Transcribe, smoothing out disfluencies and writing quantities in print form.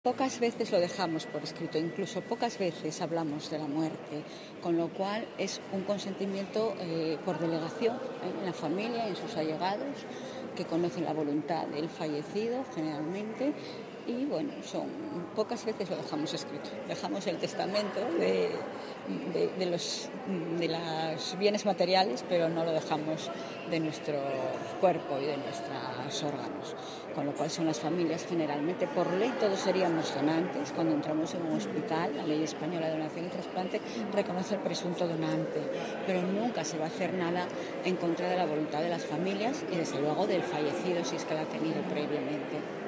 Pocas veces lo dejamos por escrito, incluso pocas veces hablamos de la muerte, con lo cual es un consentimiento por delegación en la familia, en sus allegados, que conocen la voluntad del fallecido generalmente, y bueno, pocas veces lo dejamos escrito. Dejamos el testamento de los bienes materiales, pero no lo dejamos de nuestro cuerpo y de nuestros órganos, con lo cual son las familias generalmente. Por ley todos seríamos donantes. Cuando entramos en un hospital, la ley española de donación y trasplante reconoce el presunto donante, pero nunca se va a hacer nada en contra de la voluntad de las familias y desde luego del fallecido, si es que la ha tenido previamente.